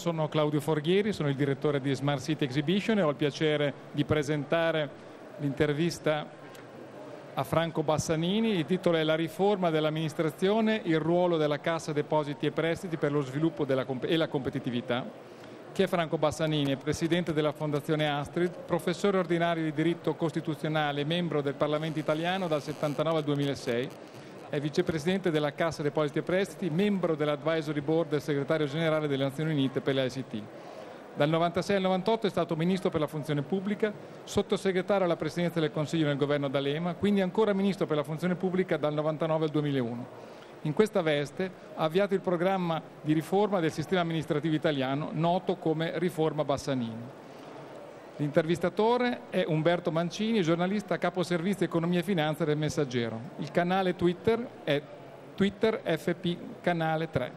sono Claudio Forghieri, sono il direttore di Smart City Exhibition e ho il piacere di presentare l'intervista a Franco Bassanini. Il titolo è La riforma dell'amministrazione, il ruolo della Cassa Depositi e Prestiti per lo sviluppo e la competitività. Chi è Franco Bassanini? È presidente della Fondazione Astrid, professore ordinario di diritto costituzionale, membro del Parlamento italiano dal 79 al 2006. È vicepresidente della Cassa Depositi e Prestiti, membro dell'Advisory Board del segretario generale delle Nazioni Unite per le ICT. Dal 96 al 98 è stato ministro per la funzione pubblica, sottosegretario alla presidenza del Consiglio nel governo D'Alema, quindi ancora ministro per la funzione pubblica dal 99 al 2001. In questa veste ha avviato il programma di riforma del sistema amministrativo italiano, noto come Riforma Bassanini. L'intervistatore è Umberto Mancini, giornalista capo servizio Economia e Finanza del Messaggero. Il canale Twitter è Twitter FP Canale 3.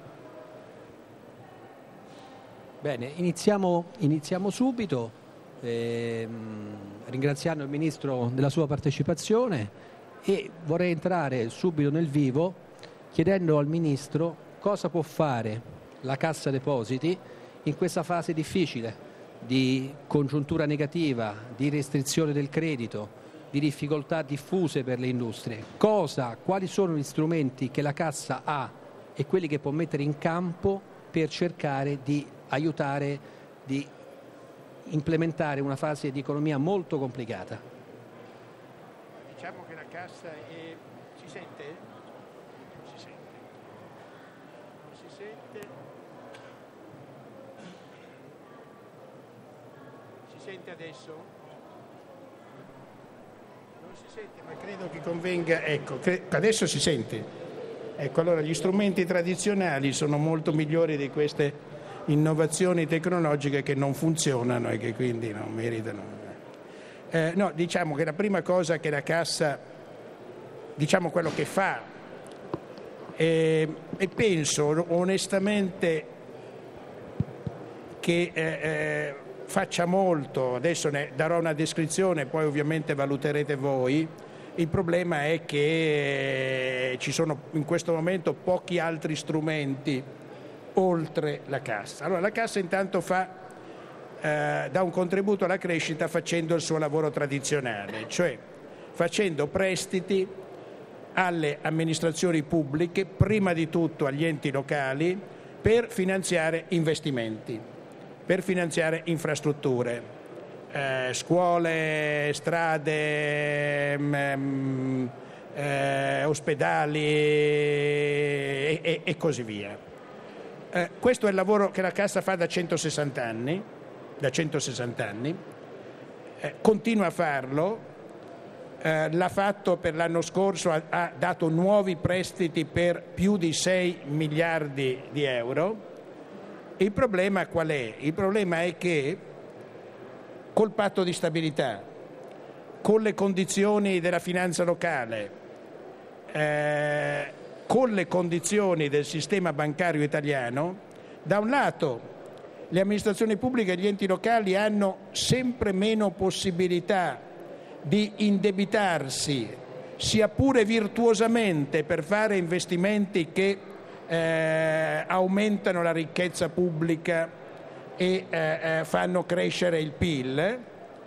Bene, iniziamo subito, ringraziando il Ministro della sua partecipazione, e vorrei entrare subito nel vivo chiedendo al Ministro cosa può fare la Cassa Depositi in questa fase difficile di congiuntura negativa, di restrizione del credito, di difficoltà diffuse per le industrie. Quali sono gli strumenti che la Cassa ha e quelli che può mettere in campo per cercare di aiutare, di implementare una fase di economia molto complicata? Diciamo che la Cassa è... Si sente? Si sente adesso? Non si sente, ma credo che convenga. Ecco, adesso si sente. Ecco, allora gli strumenti tradizionali sono molto migliori di queste innovazioni tecnologiche che non funzionano e che quindi non meritano. No, diciamo che la prima cosa che la Cassa, diciamo quello che fa, e penso onestamente che faccia molto. Adesso ne darò una descrizione, poi ovviamente valuterete voi. Il problema è che ci sono in questo momento pochi altri strumenti oltre la Cassa. Allora la Cassa intanto dà un contributo alla crescita facendo il suo lavoro tradizionale, cioè facendo prestiti alle amministrazioni pubbliche, prima di tutto agli enti locali, per finanziare investimenti, per finanziare infrastrutture, scuole, strade, ospedali e così via. Questo è il lavoro che la Cassa fa da 160 anni, continua a farlo. L'ha fatto per l'anno scorso, ha dato nuovi prestiti per più di 6 miliardi di euro. Il problema qual è? Il problema è che col patto di stabilità, con le condizioni della finanza locale, con le condizioni del sistema bancario italiano, da un lato le amministrazioni pubbliche e gli enti locali hanno sempre meno possibilità di indebitarsi, sia pure virtuosamente, per fare investimenti che aumentano la ricchezza pubblica e fanno crescere il PIL.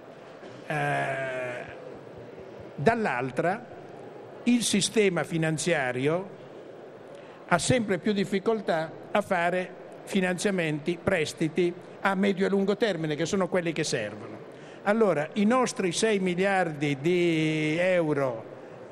Dall'altra il sistema finanziario ha sempre più difficoltà a fare finanziamenti, prestiti a medio e lungo termine, che sono quelli che servono. Allora, i nostri 6 miliardi di euro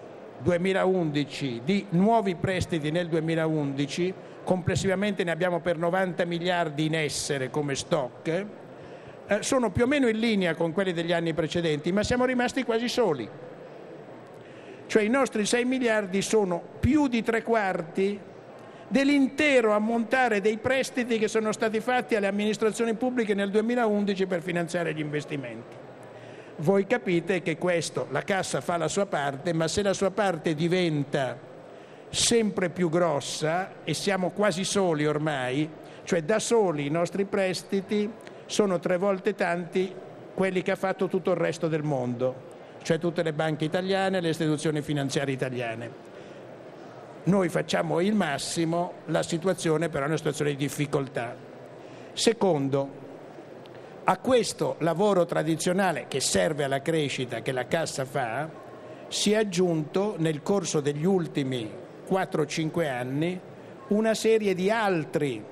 2011 di nuovi prestiti nel 2011, complessivamente ne abbiamo per 90 miliardi in essere come stock, sono più o meno in linea con quelli degli anni precedenti, ma siamo rimasti quasi soli. Cioè i nostri 6 miliardi sono più di 3/4 dell'intero ammontare dei prestiti che sono stati fatti alle amministrazioni pubbliche nel 2011 per finanziare gli investimenti. Voi capite che questo, la Cassa fa la sua parte, ma se la sua parte diventa sempre più grossa, e siamo quasi soli ormai, cioè da soli i nostri prestiti sono 3 volte tanti quelli che ha fatto tutto il resto del mondo, cioè tutte le banche italiane, le istituzioni finanziarie italiane. Noi facciamo il massimo, la situazione però è una situazione di difficoltà. Secondo, a questo lavoro tradizionale che serve alla crescita che la Cassa fa, si è aggiunto nel corso degli ultimi 4-5 anni una serie di altri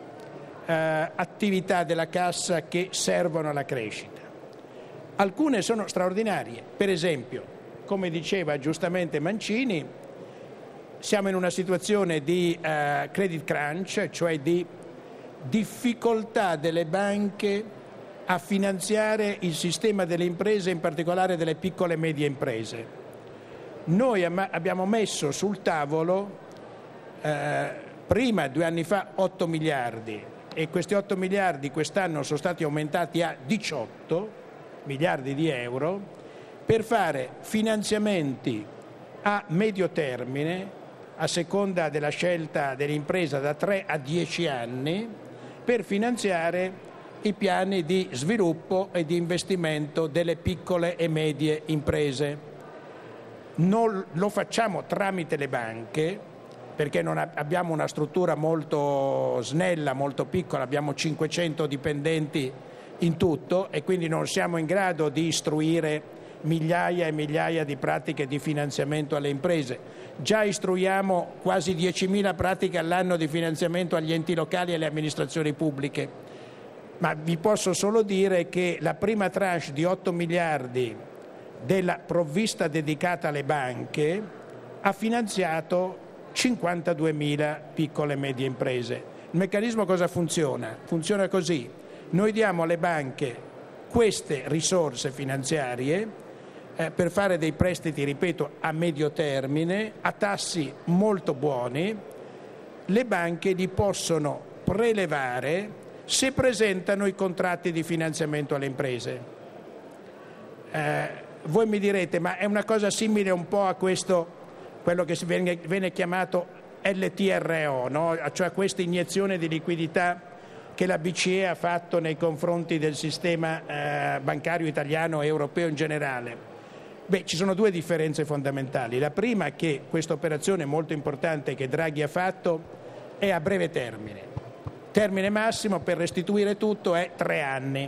attività della Cassa che servono alla crescita. Alcune sono straordinarie, per esempio, come diceva giustamente Mancini, siamo in una situazione di credit crunch, cioè di difficoltà delle banche a finanziare il sistema delle imprese, in particolare delle piccole e medie imprese. Noi abbiamo messo sul tavolo prima, 2 anni fa, 8 miliardi e questi 8 miliardi quest'anno sono stati aumentati a 18 miliardi di euro per fare finanziamenti a medio termine, a seconda della scelta dell'impresa, da 3 a 10 anni, per finanziare i piani di sviluppo e di investimento delle piccole e medie imprese. Non lo facciamo tramite le banche, perché non abbiamo una struttura molto snella, molto piccola, abbiamo 500 dipendenti in tutto e quindi non siamo in grado di istruire migliaia e migliaia di pratiche di finanziamento alle imprese. Già istruiamo quasi 10.000 pratiche all'anno di finanziamento agli enti locali e alle amministrazioni pubbliche, ma vi posso solo dire che la prima tranche di 8 miliardi della provvista dedicata alle banche ha finanziato 52.000 piccole e medie imprese. Il meccanismo cosa funziona? Funziona così: noi diamo alle banche queste risorse finanziarie per fare dei prestiti, ripeto, a medio termine, a tassi molto buoni. Le banche li possono prelevare se presentano i contratti di finanziamento alle imprese. Voi mi direte, ma è una cosa simile un po' a questo, quello che viene chiamato LTRO, no? Cioè questa iniezione di liquidità che la BCE ha fatto nei confronti del sistema bancario italiano e europeo in generale. Beh, ci sono 2 differenze fondamentali. La prima è che questa operazione molto importante che Draghi ha fatto è a breve termine. Termine massimo per restituire tutto è 3 anni.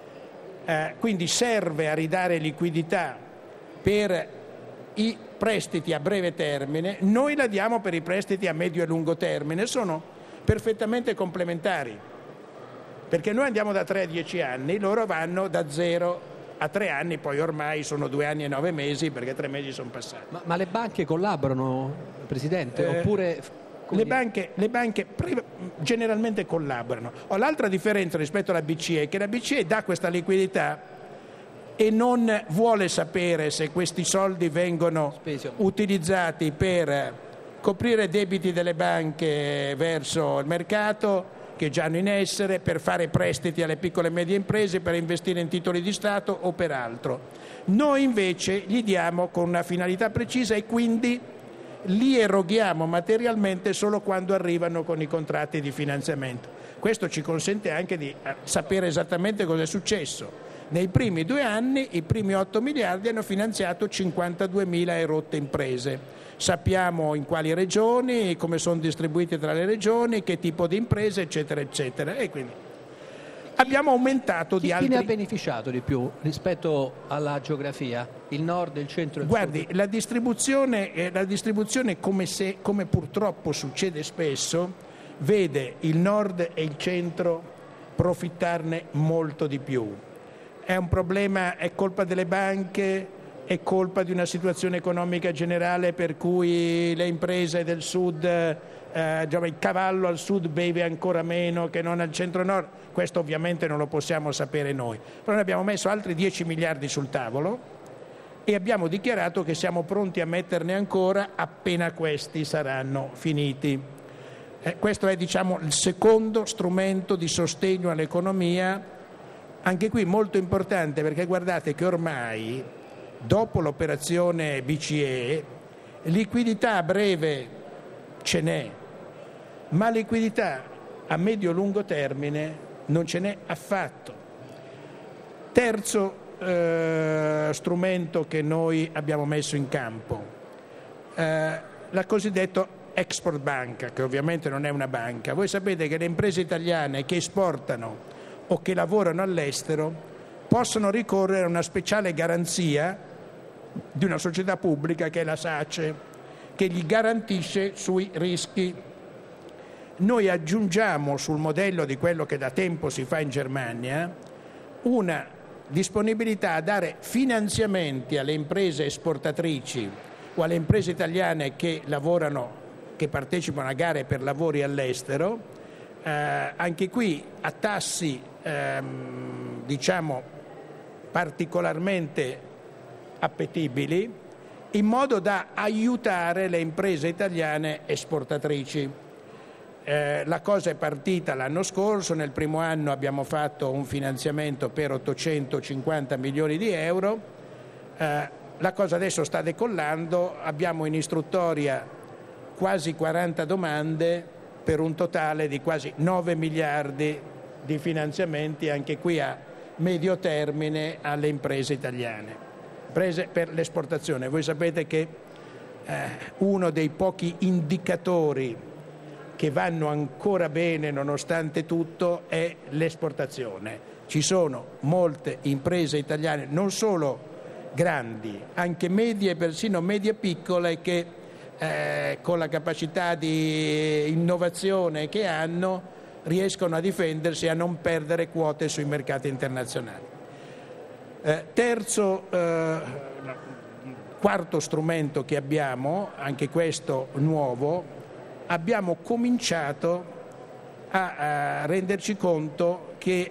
Quindi serve a ridare liquidità per i prestiti a breve termine, noi la diamo per i prestiti a medio e lungo termine, sono perfettamente complementari, perché noi andiamo da 3 a 10 anni, loro vanno da 0 a 3 anni, poi ormai sono 2 anni e 9 mesi perché 3 mesi sono passati. Ma le banche collaborano, Presidente, oppure... Le banche generalmente collaborano. L'altra differenza rispetto alla BCE è che la BCE dà questa liquidità e non vuole sapere se questi soldi vengono utilizzati per coprire debiti delle banche verso il mercato che già hanno in essere, per fare prestiti alle piccole e medie imprese, per investire in titoli di Stato o per altro. Noi invece gli diamo con una finalità precisa e quindi li eroghiamo materialmente solo quando arrivano con i contratti di finanziamento. Questo ci consente anche di sapere esattamente cosa è successo. Nei primi 2 anni i primi 8 miliardi hanno finanziato 52.000 e rotte imprese. Sappiamo in quali regioni, come sono distribuite tra le regioni, che tipo di imprese, eccetera, eccetera. E quindi abbiamo aumentato di altri... Chi ne ha beneficiato di più rispetto alla geografia? Il nord, il centro e il Guardi, sud? la distribuzione come purtroppo succede spesso, vede il nord e il centro profittarne molto di più. È un problema, è colpa delle banche, è colpa di una situazione economica generale per cui le imprese del sud, il cavallo al sud beve ancora meno che non al centro-nord. Questo ovviamente non lo possiamo sapere noi. Però noi abbiamo messo altri 10 miliardi sul tavolo e abbiamo dichiarato che siamo pronti a metterne ancora appena questi saranno finiti. Questo è, diciamo, il secondo strumento di sostegno all'economia. Anche qui molto importante, perché guardate che ormai, dopo l'operazione BCE, liquidità a breve ce n'è, ma liquidità a medio-lungo termine non ce n'è affatto. Terzo strumento che noi abbiamo messo in campo, la cosiddetto Export Banca, che ovviamente non è una banca. Voi sapete che le imprese italiane che esportano o che lavorano all'estero possono ricorrere a una speciale garanzia di una società pubblica che è la SACE, che gli garantisce sui rischi. Noi aggiungiamo, sul modello di quello che da tempo si fa in Germania, una disponibilità a dare finanziamenti alle imprese esportatrici o alle imprese italiane che partecipano a gare per lavori all'estero, anche qui a tassi diciamo particolarmente appetibili, in modo da aiutare le imprese italiane esportatrici. La cosa è partita l'anno scorso, nel primo anno abbiamo fatto un finanziamento per 850 milioni di euro, la cosa adesso sta decollando, abbiamo in istruttoria quasi 40 domande per un totale di quasi 9 miliardi di finanziamenti, anche qui a medio termine, alle imprese italiane. Prese per l'esportazione. Voi sapete che uno dei pochi indicatori che vanno ancora bene nonostante tutto è l'esportazione. Ci sono molte imprese italiane, non solo grandi, anche medie e persino medie piccole, che con la capacità di innovazione che hanno riescono a difendersi e a non perdere quote sui mercati internazionali. Quarto strumento che abbiamo, anche questo nuovo, abbiamo cominciato a renderci conto che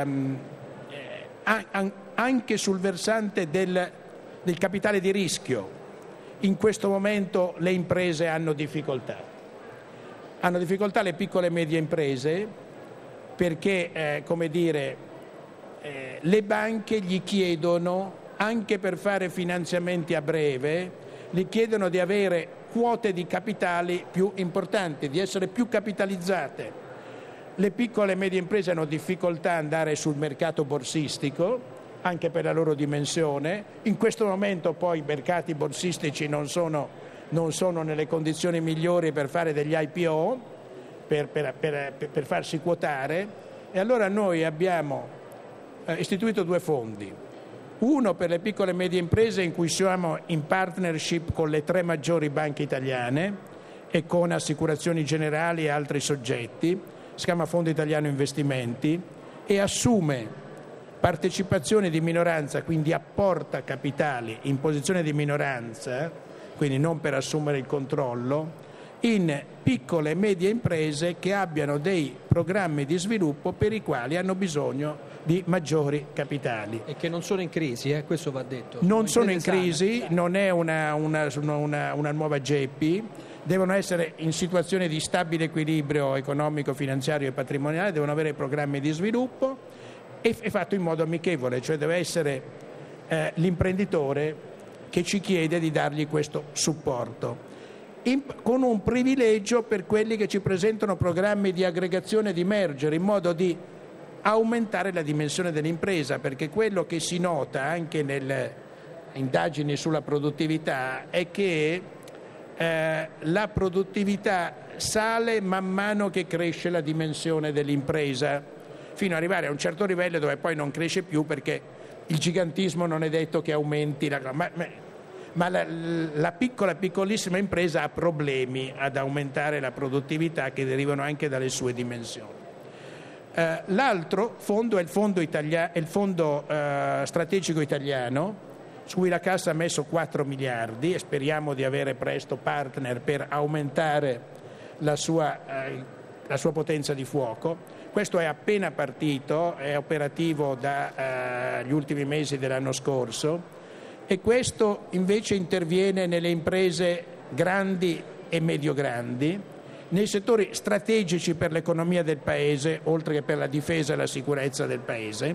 anche sul versante del capitale di rischio in questo momento le imprese hanno difficoltà. Hanno difficoltà le piccole e medie imprese perché, le banche gli chiedono, anche per fare finanziamenti a breve, gli chiedono di avere quote di capitali più importanti, di essere più capitalizzate. Le piccole e medie imprese hanno difficoltà ad andare sul mercato borsistico, anche per la loro dimensione. In questo momento poi i mercati borsistici non sono nelle condizioni migliori per fare degli IPO, per farsi quotare, e allora noi abbiamo istituito due fondi. Uno per le piccole e medie imprese, in cui siamo in partnership con le 3 maggiori banche italiane e con Assicurazioni Generali e altri soggetti, si chiama Fondo Italiano Investimenti, e assume partecipazioni di minoranza, quindi apporta capitali in posizione di minoranza, quindi non per assumere il controllo, in piccole e medie imprese che abbiano dei programmi di sviluppo per i quali hanno bisogno di maggiori capitali. E che non sono in crisi, questo va detto. Non sono in crisi, non è una nuova GEPI, devono essere in situazione di stabile equilibrio economico, finanziario e patrimoniale, devono avere programmi di sviluppo e è fatto in modo amichevole, cioè deve essere l'imprenditore che ci chiede di dargli questo supporto. Con un privilegio per quelli che ci presentano programmi di aggregazione, di merger, in modo di aumentare la dimensione dell'impresa, perché quello che si nota anche nelle indagini sulla produttività è che la produttività sale man mano che cresce la dimensione dell'impresa, fino ad arrivare a un certo livello dove poi non cresce più, perché il gigantismo non è detto che aumenti ma la piccolissima impresa ha problemi ad aumentare la produttività che derivano anche dalle sue dimensioni. L'altro fondo è il fondo strategico italiano, su cui la Cassa ha messo 4 miliardi e speriamo di avere presto partner per aumentare la sua potenza di fuoco. Questo è appena partito, è operativo dagli ultimi mesi dell'anno scorso, e questo invece interviene nelle imprese grandi e medio-grandi, nei settori strategici per l'economia del Paese, oltre che per la difesa e la sicurezza del Paese.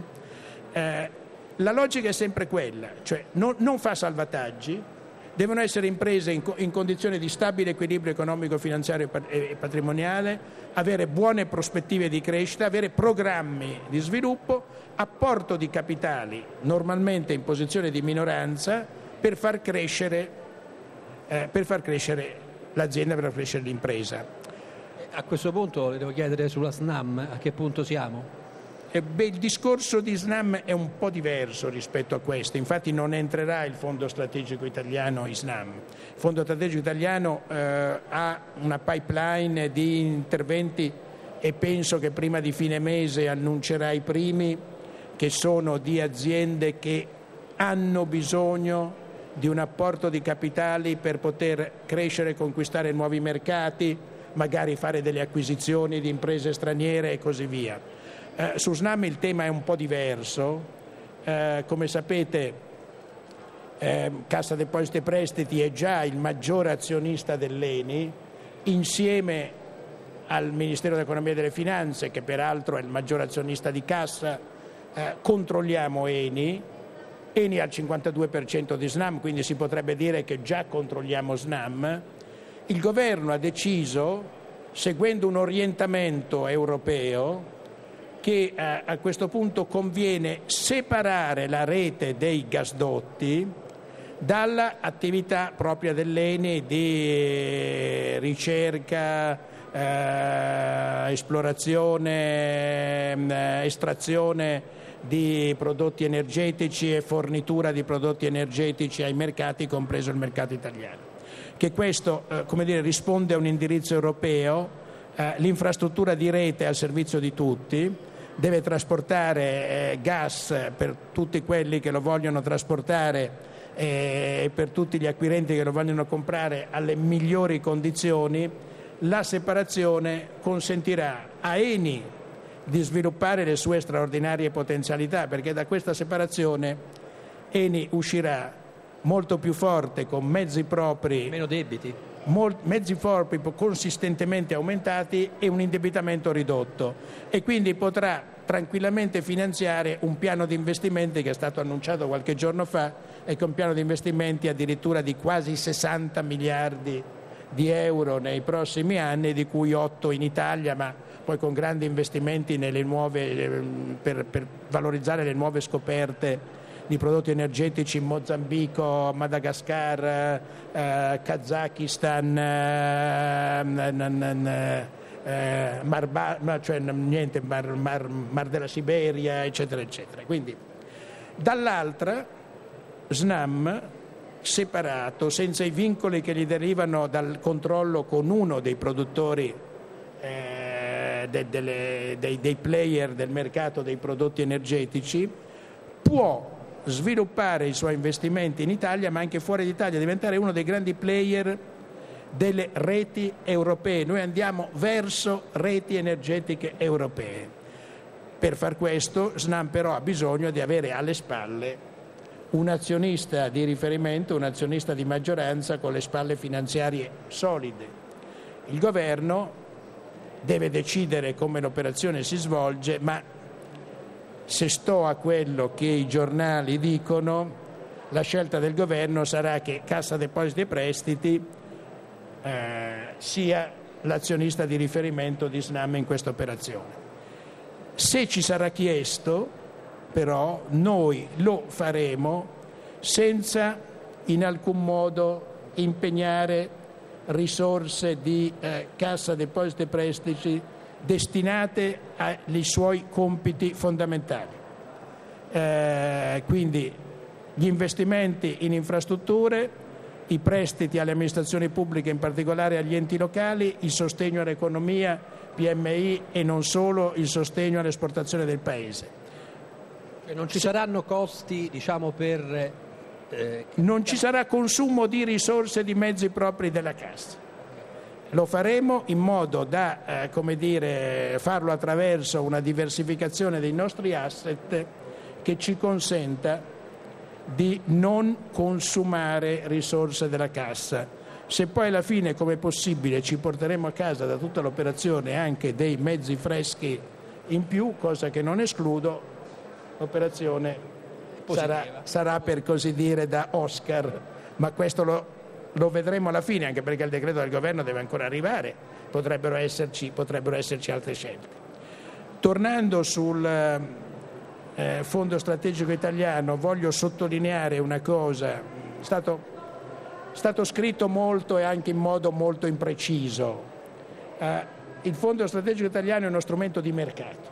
La logica è sempre quella, cioè non fa salvataggi, devono essere imprese in condizioni di stabile equilibrio economico, finanziario e patrimoniale, avere buone prospettive di crescita, avere programmi di sviluppo, apporto di capitali, normalmente in posizione di minoranza, per far crescere l'azienda, per far crescere l'impresa. A questo punto le devo chiedere sulla SNAM a che punto siamo? Il discorso di SNAM è un po' diverso rispetto a questo, infatti non entrerà il Fondo Strategico Italiano in SNAM. Il Fondo Strategico Italiano ha una pipeline di interventi e penso che prima di fine mese annuncerà i primi, che sono di aziende che hanno bisogno di un apporto di capitali per poter crescere e conquistare nuovi mercati, magari fare delle acquisizioni di imprese straniere e così via. Su SNAM il tema è un po' diverso. Come sapete, Cassa Depositi e Prestiti è già il maggiore azionista dell'ENI, insieme al Ministero dell'Economia e delle Finanze, che peraltro è il maggiore azionista di Cassa. Controlliamo ENI ha il 52% di SNAM, quindi si potrebbe dire che già controlliamo SNAM. Il governo ha deciso, seguendo un orientamento europeo, che a questo punto conviene separare la rete dei gasdotti dall'attività propria dell'ENI di ricerca, esplorazione, estrazione di prodotti energetici e fornitura di prodotti energetici ai mercati, compreso il mercato italiano. Che questo, risponde a un indirizzo europeo. L'infrastruttura di rete è al servizio di tutti, deve trasportare gas per tutti quelli che lo vogliono trasportare e per tutti gli acquirenti che lo vogliono comprare alle migliori condizioni. La separazione consentirà a ENI di sviluppare le sue straordinarie potenzialità, perché da questa separazione ENI uscirà molto più forte, con mezzi propri, meno debiti, mezzi propri consistentemente aumentati e un indebitamento ridotto, e quindi potrà tranquillamente finanziare un piano di investimenti che è stato annunciato qualche giorno fa, e con un piano di investimenti addirittura di quasi 60 miliardi di euro nei prossimi anni, di cui 8 in Italia, ma poi con grandi investimenti nelle nuove, per valorizzare le nuove scoperte di prodotti energetici in Mozambico, Madagascar, Kazakistan, Mar della Siberia, eccetera, eccetera. Quindi, dall'altra, SNAM separato, senza i vincoli che gli derivano dal controllo con uno dei produttori, dei player del mercato dei prodotti energetici, può sviluppare i suoi investimenti in Italia, ma anche fuori d'Italia, diventare uno dei grandi player delle reti europee. Noi andiamo verso reti energetiche europee. Per far questo, SNAM però ha bisogno di avere alle spalle un azionista di riferimento, un azionista di maggioranza con le spalle finanziarie solide. Il governo deve decidere come l'operazione si svolge, ma se sto a quello che i giornali dicono, la scelta del governo sarà che Cassa Depositi e Prestiti sia l'azionista di riferimento di SNAM in questa operazione. Se ci sarà chiesto, però, noi lo faremo senza in alcun modo impegnare risorse di Cassa Depositi e Prestiti destinate ai suoi compiti fondamentali. Quindi gli investimenti in infrastrutture, i prestiti alle amministrazioni pubbliche, in particolare agli enti locali, il sostegno all'economia, PMI e non solo, il sostegno all'esportazione del Paese. Non ci saranno costi, per... Non ci sarà consumo di risorse di mezzi propri della Cassa. Lo faremo in modo da, farlo attraverso una diversificazione dei nostri asset che ci consenta di non consumare risorse della Cassa. Se poi alla fine, come possibile, ci porteremo a casa da tutta l'operazione anche dei mezzi freschi in più, cosa che non escludo, l'operazione sarà per così dire da Oscar, ma questo lo vedremo alla fine, anche perché il decreto del governo deve ancora arrivare, potrebbero esserci altre scelte. Tornando sul Fondo Strategico Italiano, voglio sottolineare una cosa. È stato stato scritto molto e anche in modo molto impreciso. Il Fondo strategico italiano è uno strumento di mercato.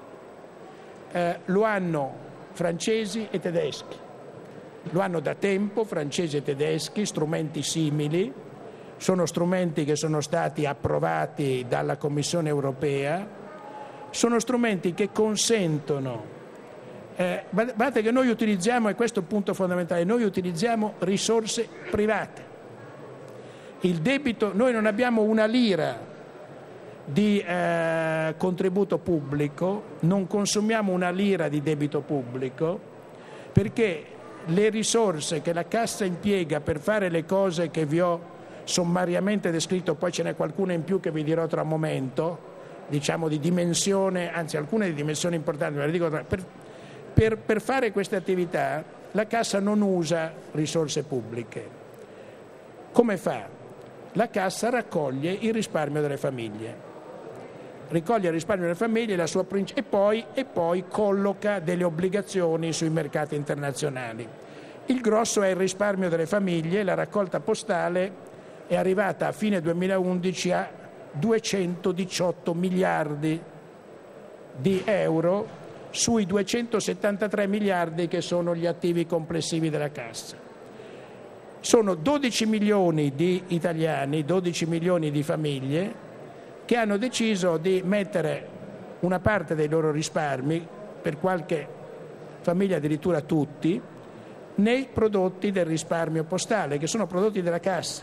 Lo hanno francesi e tedeschi. Lo hanno da tempo francesi e tedeschi, strumenti simili. Sono strumenti che sono stati approvati dalla Commissione europea. Sono strumenti che consentono. Guardate che noi utilizziamo, e questo è il punto fondamentale, noi utilizziamo risorse private. Il debito, noi non abbiamo una lira di contributo pubblico, non consumiamo una lira di debito pubblico, perché le risorse che la Cassa impiega per fare le cose che vi ho sommariamente descritto, poi ce n'è qualcuna in più che vi dirò tra un momento, diciamo di dimensione, anzi alcune di dimensione importanti, ve le dico per fare queste attività la Cassa non usa risorse pubbliche. Come fa? La Cassa raccoglie il risparmio delle famiglie. Raccoglie il risparmio delle famiglie e poi colloca delle obbligazioni sui mercati internazionali. Il grosso è il risparmio delle famiglie, la raccolta postale è arrivata a fine 2011 a 218 miliardi di euro sui 273 miliardi che sono gli attivi complessivi della Cassa. Sono 12 milioni di italiani, 12 milioni di famiglie che hanno deciso di mettere una parte dei loro risparmi, per qualche famiglia addirittura tutti, nei prodotti del risparmio postale, che sono prodotti della Cassa.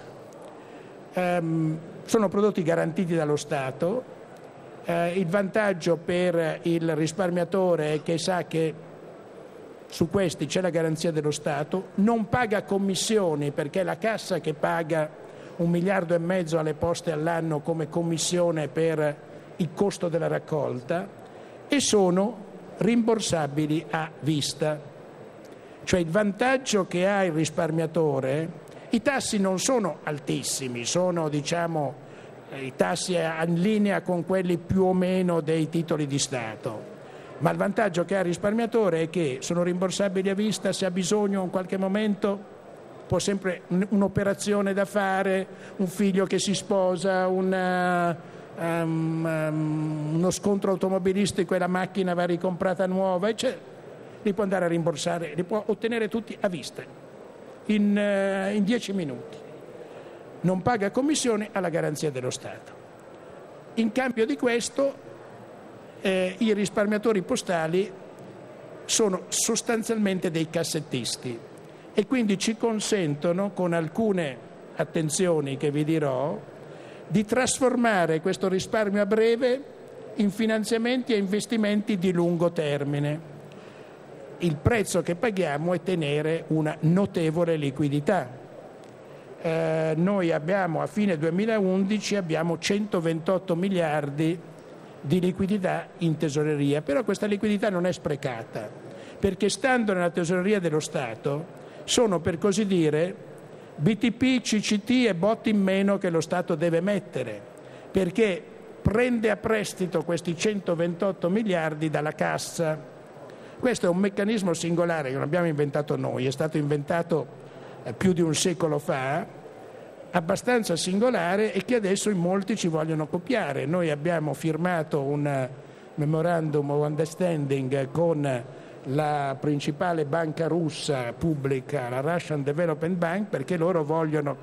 Sono prodotti garantiti dallo Stato. Il vantaggio per il risparmiatore è che sa che su questi c'è la garanzia dello Stato, non paga commissioni perché è la Cassa che paga 1,5 miliardi alle poste all'anno come commissione per il costo della raccolta, e sono rimborsabili a vista. Cioè il vantaggio che ha il risparmiatore, i tassi non sono altissimi, sono i tassi in linea con quelli più o meno dei titoli di Stato, ma il vantaggio che ha il risparmiatore è che sono rimborsabili a vista, se ha bisogno in qualche momento può sempre un'operazione da fare, un figlio che si sposa, uno scontro automobilistico e la macchina va ricomprata nuova, li può andare a rimborsare, li può ottenere tutti a vista in 10 minuti. Non paga commissione alla garanzia dello Stato. In cambio di questo i risparmiatori postali sono sostanzialmente dei cassettisti e quindi ci consentono, con alcune attenzioni che vi dirò, di trasformare questo risparmio a breve in finanziamenti e investimenti di lungo termine. Il prezzo che paghiamo è tenere una notevole liquidità. Noi abbiamo a fine 2011 abbiamo 128 miliardi di liquidità in tesoreria, però questa liquidità non è sprecata, perché stando nella tesoreria dello Stato sono, per così dire, BTP, CCT e BOT in meno che lo Stato deve mettere, perché prende a prestito questi 128 miliardi dalla Cassa. Questo è un meccanismo singolare che non abbiamo inventato noi, è stato inventato più di un secolo fa, abbastanza singolare, e che adesso in molti ci vogliono copiare. Noi abbiamo firmato un memorandum of understanding con la principale banca russa pubblica, la Russian Development Bank, perché loro vogliono,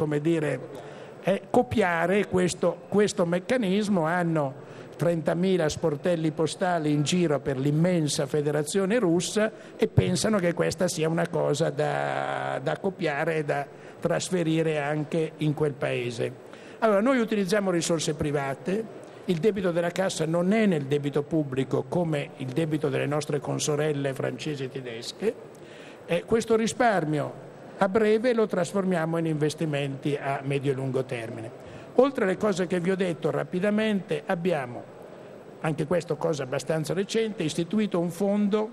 copiare questo meccanismo. Hanno 30.000 sportelli postali in giro per l'immensa federazione russa e pensano che questa sia una cosa da copiare e da trasferire anche in quel paese. Allora, noi utilizziamo risorse private, il debito della Cassa non è nel debito pubblico come il debito delle nostre consorelle francesi e tedesche, questo risparmio a breve lo trasformiamo in investimenti a medio e lungo termine. Oltre alle cose che vi ho detto rapidamente, abbiamo, anche questo cosa abbastanza recente, istituito un fondo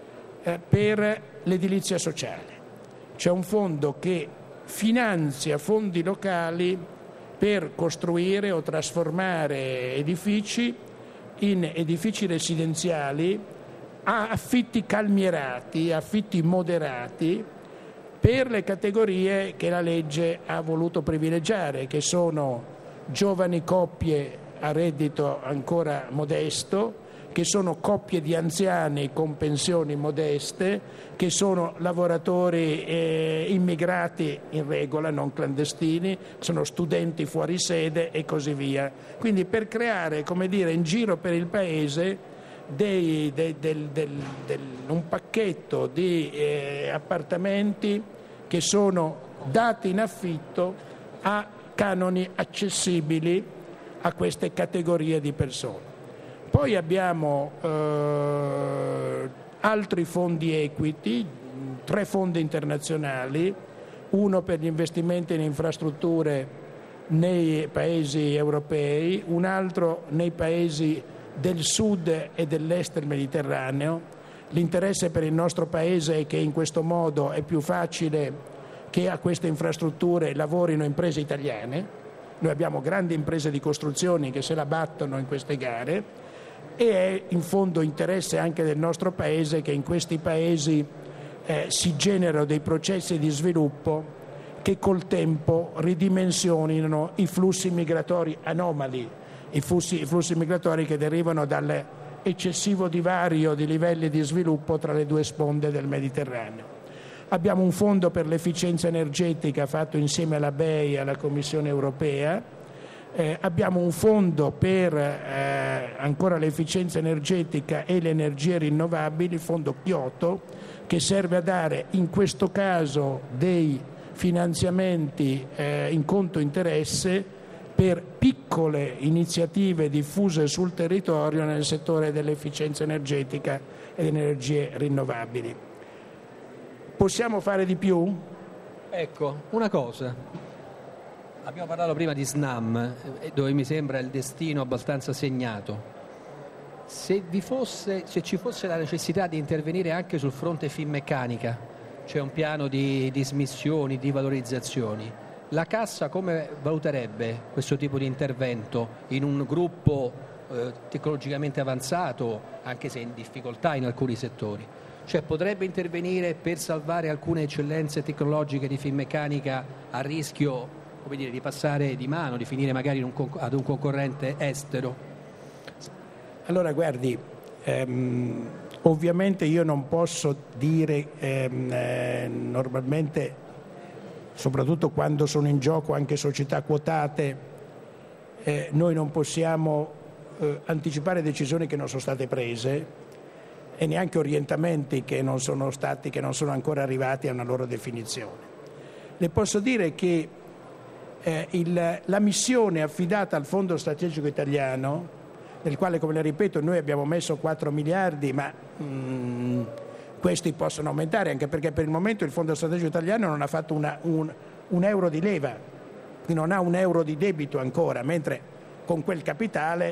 per l'edilizia sociale. C'è un fondo che finanzia fondi locali per costruire o trasformare edifici in edifici residenziali a affitti calmierati, affitti moderati, per le categorie che la legge ha voluto privilegiare, che sono giovani coppie a reddito ancora modesto, che sono coppie di anziani con pensioni modeste, che sono lavoratori immigrati in regola, non clandestini, sono studenti fuori sede e così via. Quindi per creare, in giro per il Paese un pacchetto di appartamenti che sono dati in affitto a canoni accessibili a queste categorie di persone. Poi abbiamo altri fondi equity, 3 fondi internazionali, uno per gli investimenti in infrastrutture nei paesi europei, un altro nei paesi del sud e dell'est del Mediterraneo. L'interesse per il nostro Paese è che in questo modo è più facile che a queste infrastrutture lavorino imprese italiane. Noi abbiamo grandi imprese di costruzioni che se la battono in queste gare, e è in fondo interesse anche del nostro Paese che in questi paesi si generano dei processi di sviluppo che col tempo ridimensionino i flussi migratori anomali, i flussi migratori che derivano dall'eccessivo divario di livelli di sviluppo tra le 2 sponde del Mediterraneo. Abbiamo un fondo per l'efficienza energetica fatto insieme alla BEI e alla Commissione europea. Abbiamo un fondo per ancora l'efficienza energetica e le energie rinnovabili, il fondo Kyoto, che serve a dare in questo caso dei finanziamenti in conto interesse per piccole iniziative diffuse sul territorio nel settore dell'efficienza energetica e delle energie rinnovabili. Possiamo fare di più? Ecco, una cosa. Abbiamo parlato prima di SNAM, dove mi sembra il destino abbastanza segnato. Se ci fosse la necessità di intervenire anche sul fronte Finmeccanica, c'è un piano di dismissioni, di valorizzazioni, la Cassa come valuterebbe questo tipo di intervento in un gruppo tecnologicamente avanzato, anche se in difficoltà in alcuni settori? Cioè potrebbe intervenire per salvare alcune eccellenze tecnologiche di Finmeccanica a rischio di passare di mano, di finire magari ad un concorrente estero? Allora guardi, ovviamente io non posso dire normalmente, soprattutto quando sono in gioco anche società quotate, noi non possiamo anticipare decisioni che non sono state prese e neanche orientamenti che non sono ancora arrivati a una loro definizione. Le posso dire che la missione affidata al Fondo Strategico Italiano, nel quale, come le ripeto, noi abbiamo messo 4 miliardi, ma questi possono aumentare, anche perché per il momento il Fondo Strategico Italiano non ha fatto un euro di leva, non ha un euro di debito ancora, mentre con quel capitale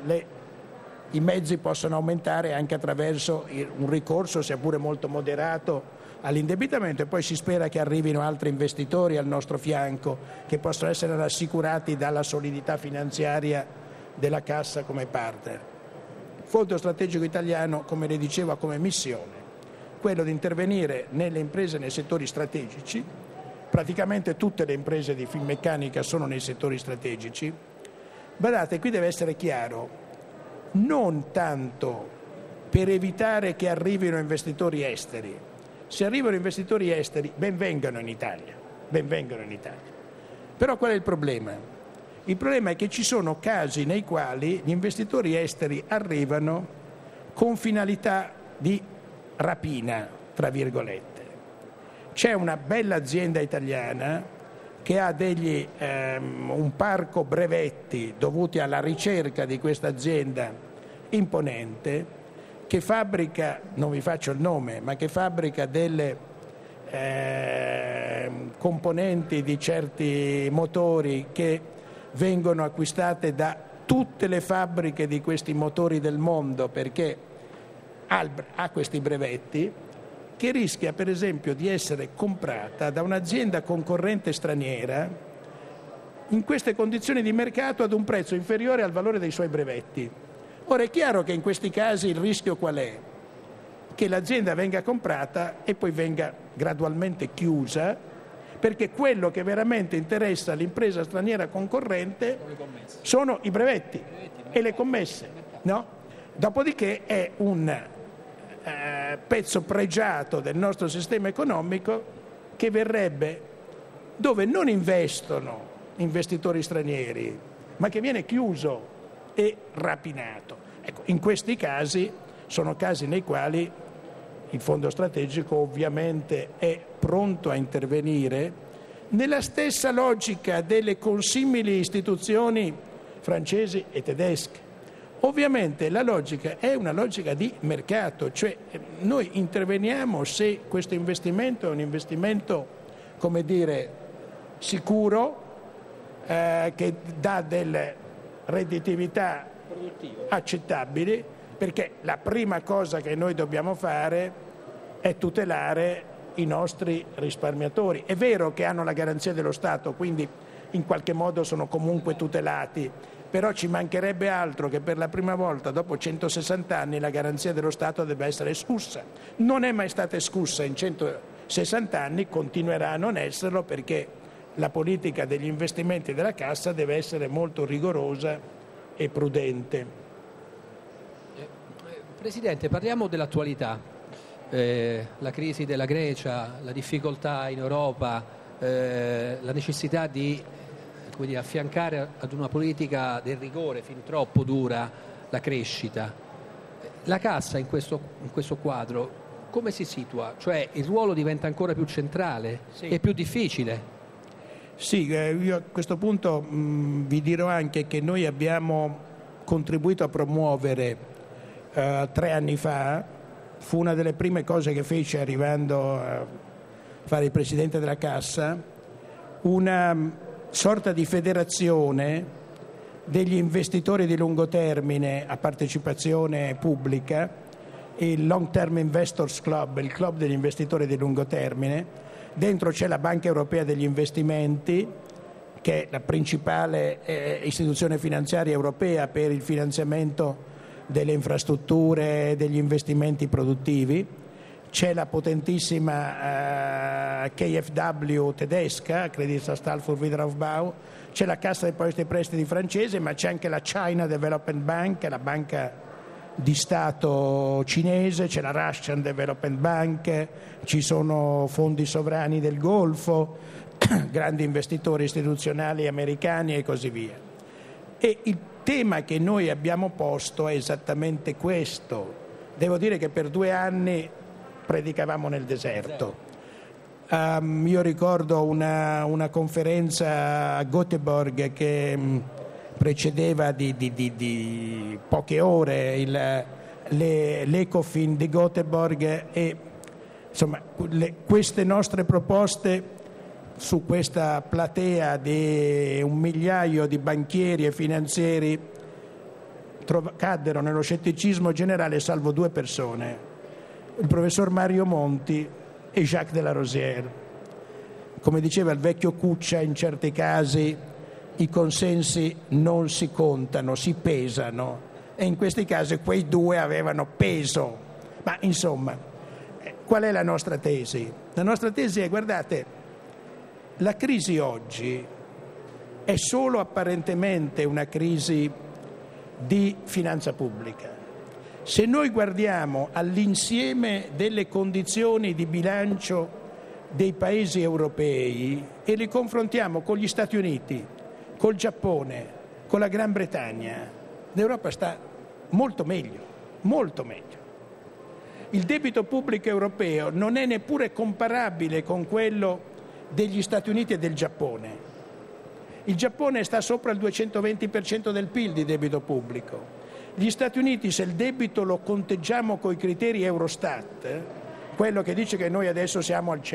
i mezzi possono aumentare anche attraverso un ricorso, sia pure molto moderato, all'indebitamento, e poi si spera che arrivino altri investitori al nostro fianco che possono essere rassicurati dalla solidità finanziaria della Cassa come partner. Il Fondo Strategico Italiano, come le dicevo, ha come missione quello di intervenire nelle imprese nei settori strategici. Praticamente tutte le imprese di Finmeccanica sono nei settori strategici. Badate, qui deve essere chiaro, non tanto per evitare che arrivino investitori esteri. Se arrivano investitori esteri, ben vengano in Italia. Però qual è il problema? Il problema è che ci sono casi nei quali gli investitori esteri arrivano con finalità di rapina, tra virgolette. C'è una bella azienda italiana che ha un parco brevetti dovuti alla ricerca di questa azienda imponente, che fabbrica, non vi faccio il nome, ma che fabbrica delle componenti di certi motori che vengono acquistate da tutte le fabbriche di questi motori del mondo, perché ha questi brevetti, che rischia per esempio di essere comprata da un'azienda concorrente straniera in queste condizioni di mercato ad un prezzo inferiore al valore dei suoi brevetti. Ora è chiaro che in questi casi il rischio qual è? Che l'azienda venga comprata e poi venga gradualmente chiusa, perché quello che veramente interessa all'impresa straniera concorrente sono i brevetti e le commesse, no? Dopodiché è un pezzo pregiato del nostro sistema economico che verrebbe dove non investono investitori stranieri, ma che viene chiuso e rapinato. Ecco, in questi casi sono casi nei quali il Fondo strategico ovviamente è pronto a intervenire nella stessa logica delle consimili istituzioni francesi e tedesche. Ovviamente la logica è una logica di mercato, cioè noi interveniamo se questo investimento è un investimento, come dire, sicuro, che dà delle redditività accettabili, perché la prima cosa che noi dobbiamo fare è tutelare i nostri risparmiatori. È vero che hanno la garanzia dello Stato, quindi in qualche modo sono comunque tutelati, però ci mancherebbe altro che per la prima volta dopo 160 anni la garanzia dello Stato debba essere escussa. Non è mai stata escussa in 160 anni, continuerà a non esserlo, perché la politica degli investimenti della Cassa deve essere molto rigorosa e prudente. Presidente, parliamo dell'attualità. La crisi della Grecia, la difficoltà in Europa, la necessità di affiancare ad una politica del rigore fin troppo dura la crescita. La Cassa in questo quadro come si situa? Cioè il ruolo diventa ancora più centrale e più difficile? Sì, io a questo punto vi dirò anche che noi abbiamo contribuito a promuovere 3 anni fa, fu una delle prime cose che fece arrivando a fare il Presidente della Cassa, una sorta di federazione degli investitori di lungo termine a partecipazione pubblica, il Long Term Investors Club, il club degli investitori di lungo termine. Dentro c'è la Banca Europea degli Investimenti, che è la principale istituzione finanziaria europea per il finanziamento delle infrastrutture e degli investimenti produttivi. C'è la potentissima KfW tedesca, Creditsanstalt für Wiederaufbau, c'è la Cassa dei Depositi e Prestiti francese, ma c'è anche la China Development Bank, la banca di Stato cinese, c'è la Russian Development Bank, ci sono fondi sovrani del Golfo, grandi investitori istituzionali americani e così via. E il tema che noi abbiamo posto è esattamente questo. Devo dire che per 2 anni predicavamo nel deserto. Io ricordo una conferenza a Göteborg che precedeva di poche ore l'Ecofin di Göteborg, e insomma queste nostre proposte su questa platea di 1 migliaio di banchieri e finanzieri caddero nello scetticismo generale, salvo 2 persone, il professor Mario Monti e Jacques de la Rosière. Come diceva il vecchio Cuccia, in certi casi i consensi non si contano, si pesano, e in questi casi quei 2 avevano peso. Ma insomma, qual è la nostra tesi? La nostra tesi è: guardate, la crisi oggi è solo apparentemente una crisi di finanza pubblica. Se noi guardiamo all'insieme delle condizioni di bilancio dei paesi europei e li confrontiamo con gli Stati Uniti, col Giappone, con la Gran Bretagna, l'Europa sta molto meglio, molto meglio. Il debito pubblico europeo non è neppure comparabile con quello degli Stati Uniti e del Giappone. Il Giappone sta sopra il 220% del PIL di debito pubblico. Gli Stati Uniti, se il debito lo conteggiamo coi criteri Eurostat, quello che dice che noi adesso siamo al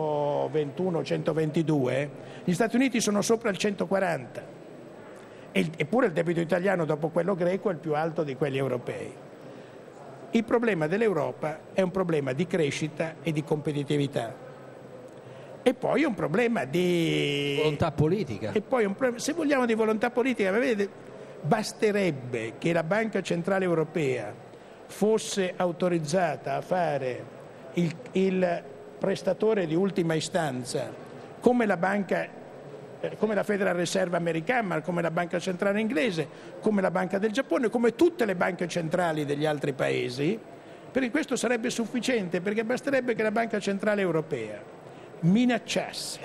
121-122, gli Stati Uniti sono sopra il 140. Eppure il debito italiano, dopo quello greco, è il più alto di quelli europei. Il problema dell'Europa è un problema di crescita e di competitività. E poi è un problema di volontà politica. E poi se vogliamo di volontà politica, vedete, basterebbe che la Banca Centrale Europea fosse autorizzata a fare il prestatore di ultima istanza, come la Federal Reserve americana, come la Banca Centrale inglese, come la Banca del Giappone, come tutte le banche centrali degli altri paesi, perché questo sarebbe sufficiente, perché basterebbe che la Banca Centrale Europea minacciasse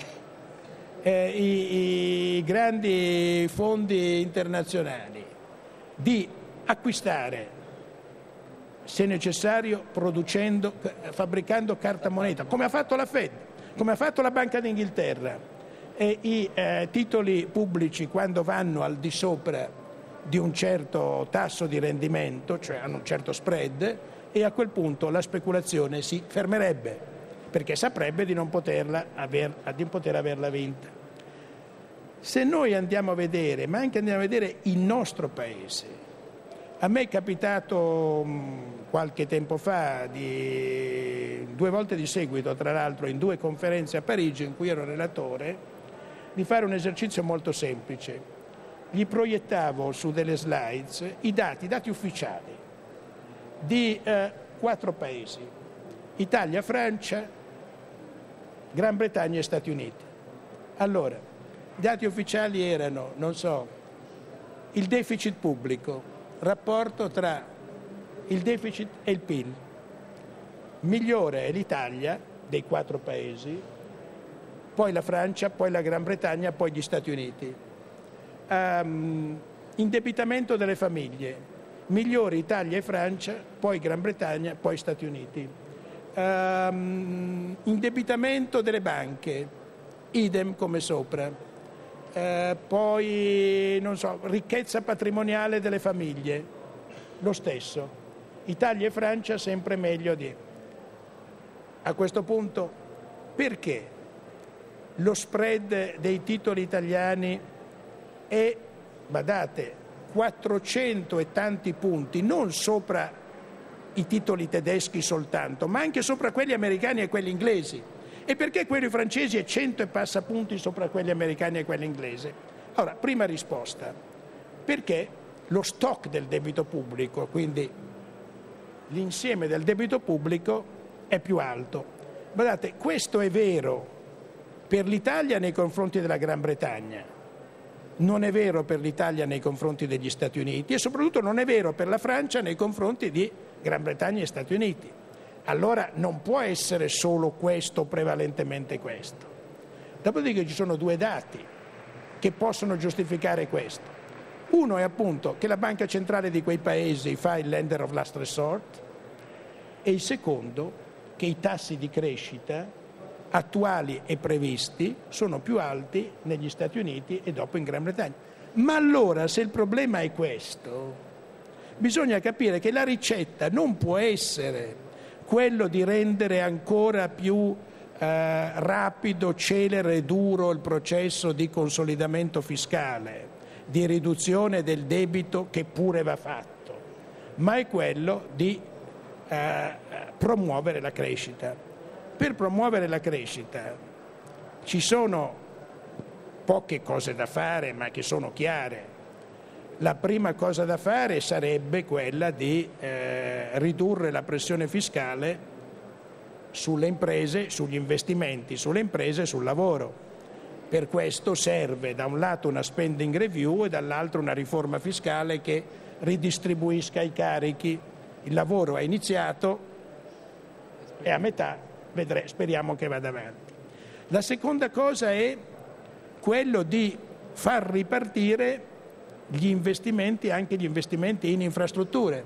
i grandi fondi internazionali di acquistare, se necessario, fabbricando carta moneta, come ha fatto la Fed, come ha fatto la Banca d'Inghilterra, e i titoli pubblici, quando vanno al di sopra di un certo tasso di rendimento, cioè hanno un certo spread, e a quel punto la speculazione si fermerebbe, perché saprebbe di non poter averla vinta. Se noi andiamo a vedere, ma anche andiamo a vedere il nostro paese, a me è capitato qualche tempo fa, 2 volte di seguito, tra l'altro in 2 conferenze a Parigi in cui ero relatore, di fare un esercizio molto semplice. Gli proiettavo su delle slides i dati ufficiali di 4 paesi: Italia, Francia, Gran Bretagna e Stati Uniti. Allora, i dati ufficiali erano, il deficit pubblico, rapporto tra il deficit e il PIL. Migliore è l'Italia dei 4 paesi, poi la Francia, poi la Gran Bretagna, poi gli Stati Uniti. Indebitamento delle famiglie, migliori Italia e Francia, poi Gran Bretagna, poi Stati Uniti. Indebitamento delle banche, idem come sopra. Poi ricchezza patrimoniale delle famiglie, lo stesso. Italia e Francia sempre meglio di. A questo punto, perché lo spread dei titoli italiani è, badate, 400 e tanti punti, non sopra i titoli tedeschi soltanto, ma anche sopra quelli americani e quelli inglesi? E perché quelli francesi è 100 e passa punti sopra quelli americani e quelli inglesi? Allora, prima risposta: perché lo stock del debito pubblico, quindi l'insieme del debito pubblico, è più alto. Guardate, questo è vero per l'Italia nei confronti della Gran Bretagna, non è vero per l'Italia nei confronti degli Stati Uniti, e soprattutto non è vero per la Francia nei confronti di Gran Bretagna e Stati Uniti. Allora non può essere solo questo, prevalentemente questo. Dopodiché ci sono 2 dati che possono giustificare questo. Uno è appunto che la banca centrale di quei paesi fa il lender of last resort, e il secondo che i tassi di crescita attuali e previsti sono più alti negli Stati Uniti e dopo in Gran Bretagna. Ma allora, se il problema è questo, bisogna capire che la ricetta non può essere quello di rendere ancora più rapido, celere e duro il processo di consolidamento fiscale, di riduzione del debito, che pure va fatto, ma è quello di promuovere la crescita. Per promuovere la crescita ci sono poche cose da fare, ma che sono chiare. La prima cosa da fare sarebbe quella di ridurre la pressione fiscale sulle imprese, sugli investimenti, sulle imprese e sul lavoro. Per questo serve da un lato una spending review e dall'altro una riforma fiscale che ridistribuisca i carichi. Il lavoro è iniziato, è a metà, speriamo che vada avanti. La seconda cosa è quello di far ripartire gli investimenti, anche gli investimenti in infrastrutture.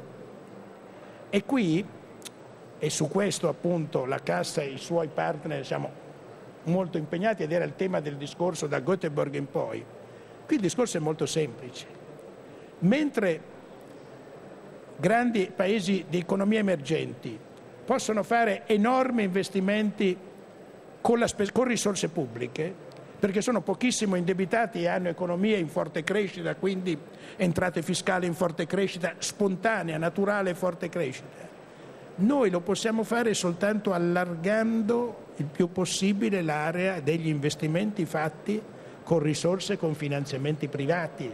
E qui, e su questo appunto la Cassa e i suoi partner siamo molto impegnati, ed era il tema del discorso da Göteborg in poi. Qui il discorso è molto semplice. Mentre grandi paesi di economie emergenti possono fare enormi investimenti con risorse pubbliche, perché sono pochissimo indebitati e hanno economie in forte crescita, quindi entrate fiscali in forte crescita, spontanea, naturale e forte crescita. Noi lo possiamo fare soltanto allargando il più possibile l'area degli investimenti fatti con risorse, con finanziamenti privati,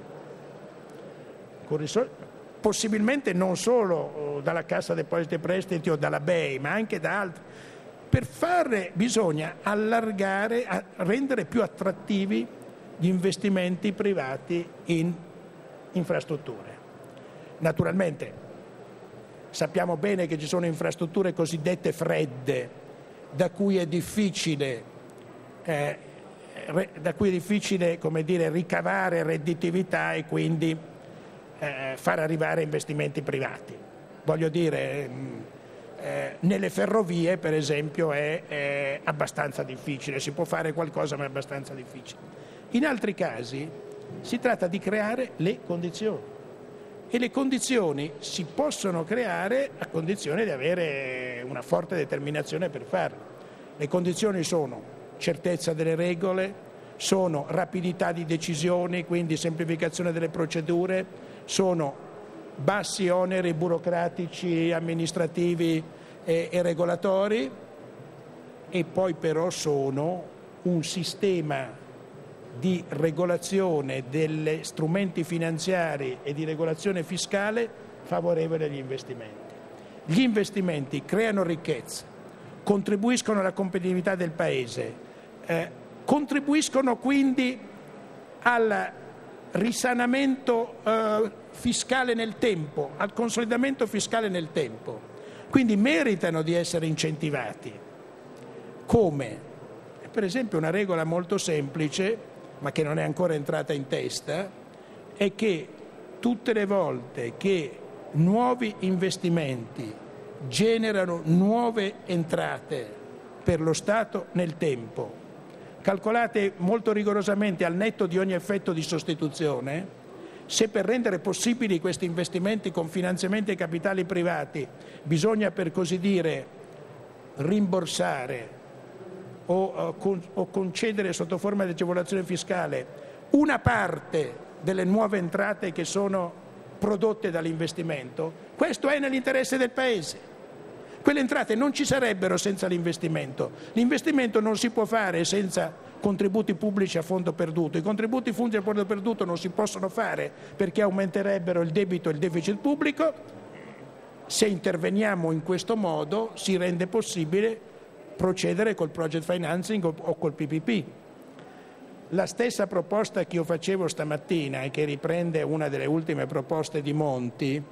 possibilmente non solo dalla Cassa Depositi e Prestiti o dalla BEI, ma anche da altri. per fare bisogna allargare, rendere più attrattivi gli investimenti privati in infrastrutture. Naturalmente sappiamo bene che ci sono infrastrutture cosiddette fredde, da cui è difficile come dire, ricavare redditività e quindi far arrivare investimenti privati. Voglio dire, nelle ferrovie per esempio è abbastanza difficile, si può fare qualcosa ma è abbastanza difficile. In altri casi si tratta di creare le condizioni, e le condizioni si possono creare a condizione di avere una forte determinazione per farlo. Le condizioni sono certezza delle regole, sono rapidità di decisioni, quindi semplificazione delle procedure, sono bassi oneri burocratici, amministrativi e regolatori, e poi però sono un sistema di regolazione degli strumenti finanziari e di regolazione fiscale favorevole agli investimenti. Gli investimenti creano ricchezza, contribuiscono alla competitività del Paese, contribuiscono quindi al risanamento fiscale nel tempo, al consolidamento fiscale nel tempo, quindi meritano di essere incentivati. Come? Per esempio una regola molto semplice, ma che non è ancora entrata in testa, è che tutte le volte che nuovi investimenti generano nuove entrate per lo Stato nel tempo, calcolate molto rigorosamente al netto di ogni effetto di sostituzione, se per rendere possibili questi investimenti con finanziamenti e capitali privati bisogna, per così dire, rimborsare o concedere sotto forma di agevolazione fiscale una parte delle nuove entrate che sono prodotte dall'investimento, questo è nell'interesse del Paese. Quelle entrate non ci sarebbero senza l'investimento. L'investimento non si può fare senza contributi pubblici a fondo perduto. I contributi pubblici a fondo perduto non si possono fare perché aumenterebbero il debito e il deficit pubblico. Se interveniamo in questo modo si rende possibile procedere col project financing o col PPP. La stessa proposta che io facevo stamattina e che riprende una delle ultime proposte di Monti,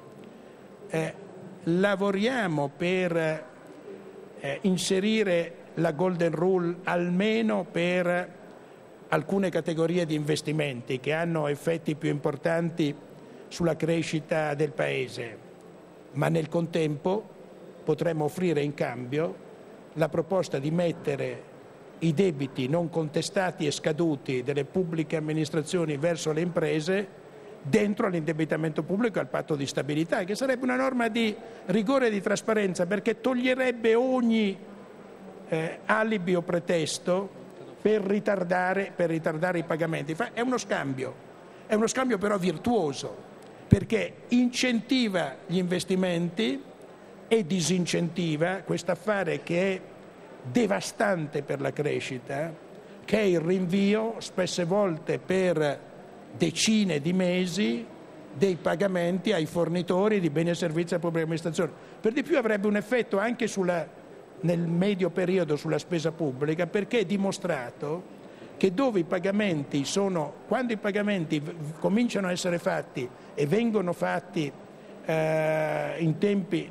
lavoriamo per inserire la Golden Rule almeno per alcune categorie di investimenti che hanno effetti più importanti sulla crescita del Paese, ma nel contempo potremmo offrire in cambio la proposta di mettere i debiti non contestati e scaduti delle pubbliche amministrazioni verso le imprese dentro all'indebitamento pubblico e al patto di stabilità, che sarebbe una norma di rigore e di trasparenza, perché toglierebbe ogni alibi o pretesto per ritardare i pagamenti. È uno scambio però virtuoso, perché incentiva gli investimenti e disincentiva quest'affare che è devastante per la crescita, che è il rinvio, spesse volte per decine di mesi, dei pagamenti ai fornitori di beni e servizi alla pubblica amministrazione. Per di più avrebbe un effetto anche nel medio periodo sulla spesa pubblica, perché è dimostrato che quando i pagamenti cominciano a essere fatti e vengono fatti nei tempi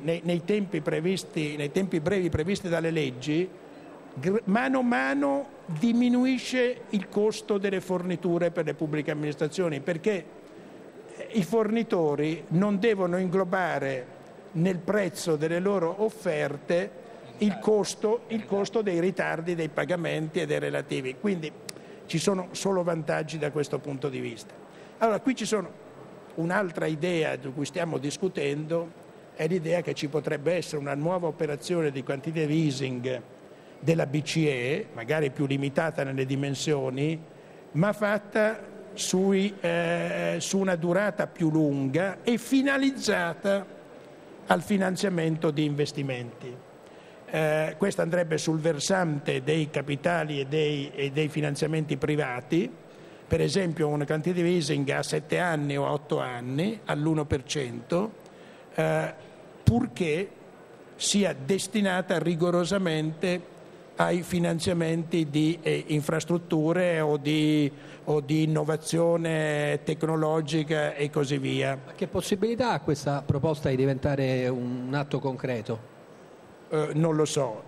brevi previsti dalle leggi, mano a mano diminuisce il costo delle forniture per le pubbliche amministrazioni, perché i fornitori non devono inglobare nel prezzo delle loro offerte il costo dei ritardi dei pagamenti e dei relativi. Quindi ci sono solo vantaggi da questo punto di vista. Allora, qui ci sono un'altra idea di cui stiamo discutendo, è l'idea che ci potrebbe essere una nuova operazione di quantitative easing della BCE, magari più limitata nelle dimensioni, ma fatta su una durata più lunga e finalizzata al finanziamento di investimenti. Questo andrebbe sul versante dei capitali e dei finanziamenti privati, per esempio una quantitative easing a 7 anni o a 8 anni all'1%, purché sia destinata rigorosamente ai finanziamenti di infrastrutture o di innovazione tecnologica e così via. Che possibilità ha questa proposta di diventare un atto concreto? Non lo so,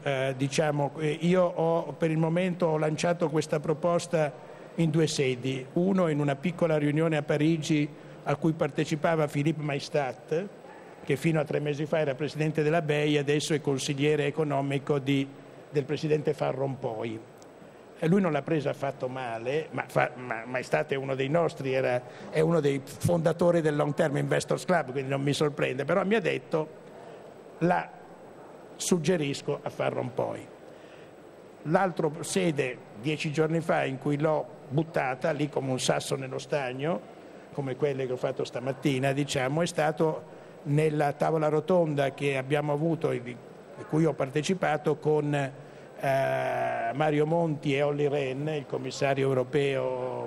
io per il momento ho lanciato questa proposta in 2 sedi, uno in una piccola riunione a Parigi a cui partecipava Philippe Maystadt, che fino a 3 mesi fa era presidente della BEI, adesso è consigliere economico del presidente Van Rompuy. E lui non l'ha presa affatto male, ma Maystadt è uno dei nostri, è uno dei fondatori del Long Term Investors Club, quindi non mi sorprende, però mi ha detto la suggerisco a Van Rompuy. L'altro sede 10 giorni fa in cui l'ho buttata lì come un sasso nello stagno, come quelle che ho fatto stamattina, è stato nella tavola rotonda che abbiamo avuto, a cui ho partecipato con Mario Monti e Olli Rehn, il commissario europeo,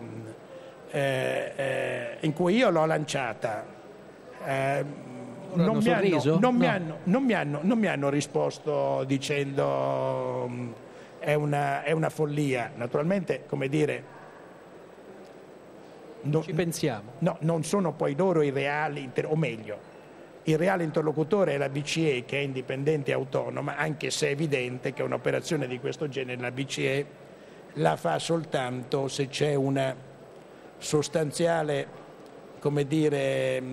in cui io l'ho lanciata. Non mi hanno risposto dicendo è una follia. Naturalmente, come dire, ci pensiamo. No, non sono poi loro i reali, o meglio, il reale interlocutore è la BCE, che è indipendente e autonoma, anche se è evidente che un'operazione di questo genere la BCE la fa soltanto se c'è una sostanziale, come dire,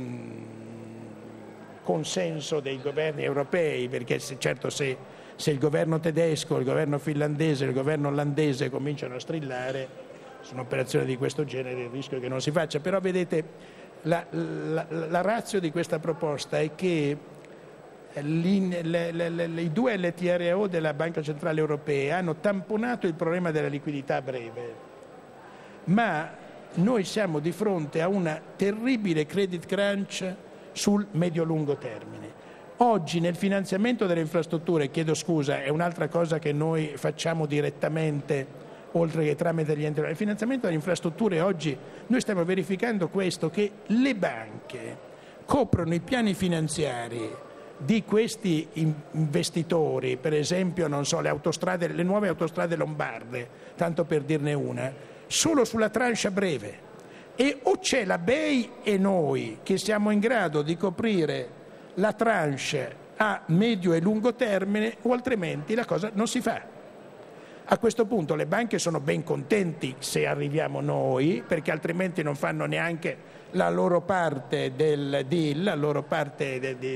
consenso dei governi europei, perché se il governo tedesco, il governo finlandese e il governo olandese cominciano a strillare su un'operazione di questo genere, il rischio è che non si faccia. Però vedete, la ratio di questa proposta è che i 2 LTRO della Banca Centrale Europea hanno tamponato il problema della liquidità breve, ma noi siamo di fronte a una terribile credit crunch sul medio-lungo termine. Oggi nel finanziamento delle infrastrutture, chiedo scusa, è un'altra cosa che noi facciamo direttamente oltre che tramite gli enti. Il finanziamento delle infrastrutture oggi noi stiamo verificando questo, che le banche coprono i piani finanziari di questi investitori, per esempio le nuove autostrade lombarde, tanto per dirne una, solo sulla tranche a breve. E o c'è la BEI e noi che siamo in grado di coprire la tranche a medio e lungo termine, o altrimenti la cosa non si fa. A questo punto le banche sono ben contenti se arriviamo noi, perché altrimenti non fanno neanche la loro parte del deal, la loro parte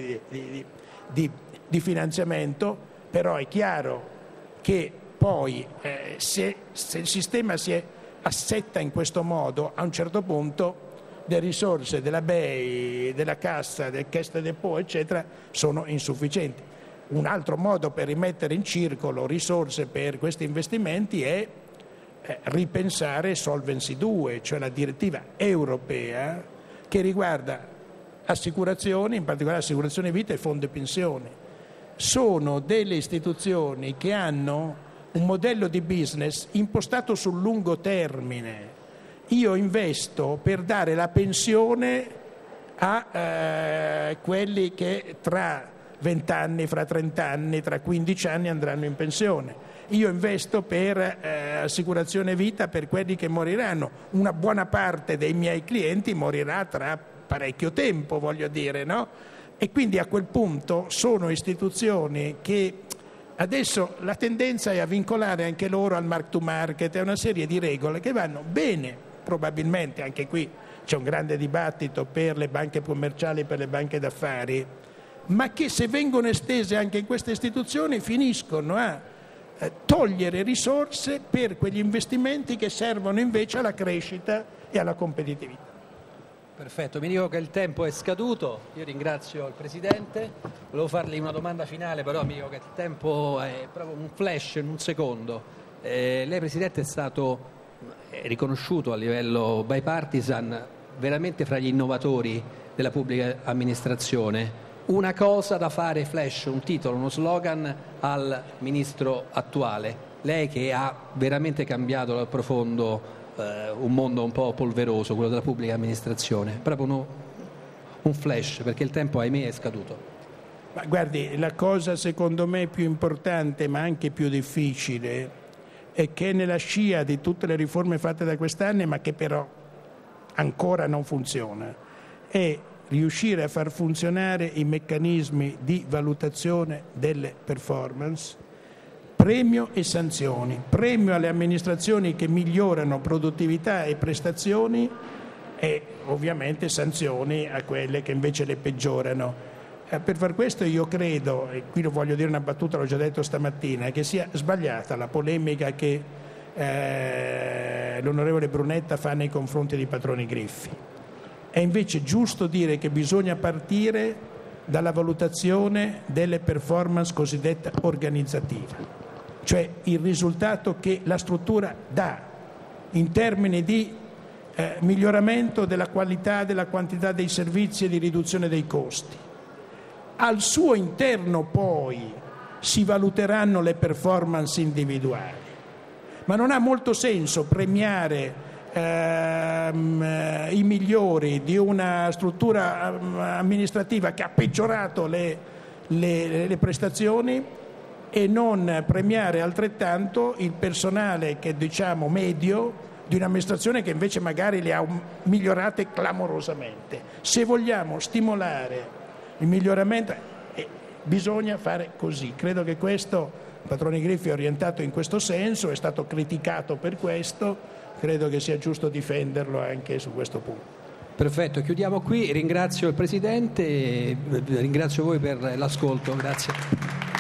di finanziamento, però è chiaro che poi se il sistema si assetta in questo modo, a un certo punto le risorse della BEI, della Cassa, del Caisse de Dépôt, eccetera, sono insufficienti. Un altro modo per rimettere in circolo risorse per questi investimenti è ripensare Solvency 2, cioè la direttiva europea che riguarda assicurazioni, in particolare assicurazioni vita e fondi pensioni. Sono delle istituzioni che hanno un modello di business impostato sul lungo termine. Io investo per dare la pensione a quelli che tra 20 anni, fra 30 anni, tra 15 anni andranno in pensione. Io investo per assicurazione vita per quelli che moriranno. Una buona parte dei miei clienti morirà tra parecchio tempo, voglio dire, no? E quindi a quel punto sono istituzioni che adesso la tendenza è a vincolare anche loro al mark to market e una serie di regole che vanno bene, probabilmente anche qui c'è un grande dibattito per le banche commerciali e per le banche d'affari, ma che se vengono estese anche in queste istituzioni finiscono a togliere risorse per quegli investimenti che servono invece alla crescita e alla competitività. Perfetto, mi dico che il tempo è scaduto, io ringrazio il Presidente, volevo fargli una domanda finale, però mi dico che il tempo è proprio un flash in un secondo. Lei Presidente è stato riconosciuto a livello bipartisan veramente fra gli innovatori della pubblica amministrazione. Una cosa da fare flash, un titolo, uno slogan al Ministro attuale, lei che ha veramente cambiato dal profondo un mondo un po' polveroso, quello della pubblica amministrazione, proprio un flash, perché il tempo ahimè è scaduto. Ma guardi, la cosa secondo me più importante ma anche più difficile è che nella scia di tutte le riforme fatte da quest'anno, ma che però ancora non funziona, è riuscire a far funzionare i meccanismi di valutazione delle performance, premio e sanzioni, premio alle amministrazioni che migliorano produttività e prestazioni e ovviamente sanzioni a quelle che invece le peggiorano. Per far questo io credo, e qui lo voglio dire una battuta, l'ho già detto stamattina, che sia sbagliata la polemica che l'onorevole Brunetta fa nei confronti dei padroni griffi. È invece giusto dire che bisogna partire dalla valutazione delle performance cosiddetta organizzativa, cioè il risultato che la struttura dà in termini di miglioramento della qualità, della quantità dei servizi e di riduzione dei costi. Al suo interno poi si valuteranno le performance individuali, ma non ha molto senso premiare i migliori di una struttura amministrativa che ha peggiorato le prestazioni e non premiare altrettanto il personale che diciamo medio di un'amministrazione che invece magari le ha migliorate clamorosamente. Se vogliamo stimolare il miglioramento bisogna fare così. Credo che questo Padroni Griffi è orientato in questo senso, è stato criticato per questo, credo che sia giusto difenderlo anche su questo punto. Perfetto, chiudiamo qui, ringrazio il Presidente, ringrazio voi per l'ascolto, grazie.